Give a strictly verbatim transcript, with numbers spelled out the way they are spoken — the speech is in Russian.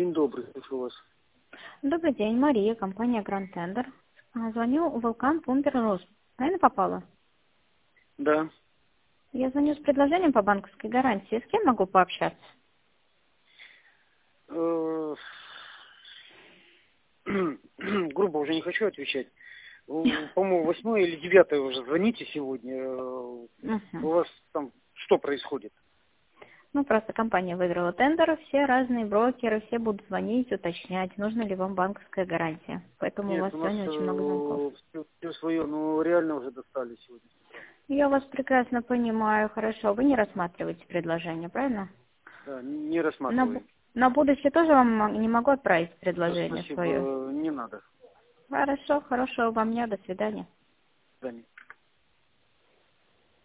День добрый, слушаю вас. Добрый день, Мария, компания Grand Tender. А, Звоню Вулкан Пумпер Рус. Правильно попала? Да. Я звоню с предложением по банковской гарантии. С кем могу пообщаться? Э, Грубо уже не хочу отвечать. У- По-моему, восьмое или девятое уже звоните сегодня. Э, У Мгм. вас там что происходит? Ну, просто компания выиграла тендер, все разные брокеры, все будут звонить, уточнять, нужна ли вам банковская гарантия. Поэтому у Нет, вас у нас сегодня очень много звонков. все, свое, ну реально уже достали сегодня. Я вас прекрасно понимаю, хорошо. Вы не рассматриваете предложение, правильно? Да, не На, бу- рассматриваем. на будущее тоже вам мо- не могу отправить Все, предложение свое. спасибо, не надо. Хорошо, хорошего вам дня, до свидания. До свидания.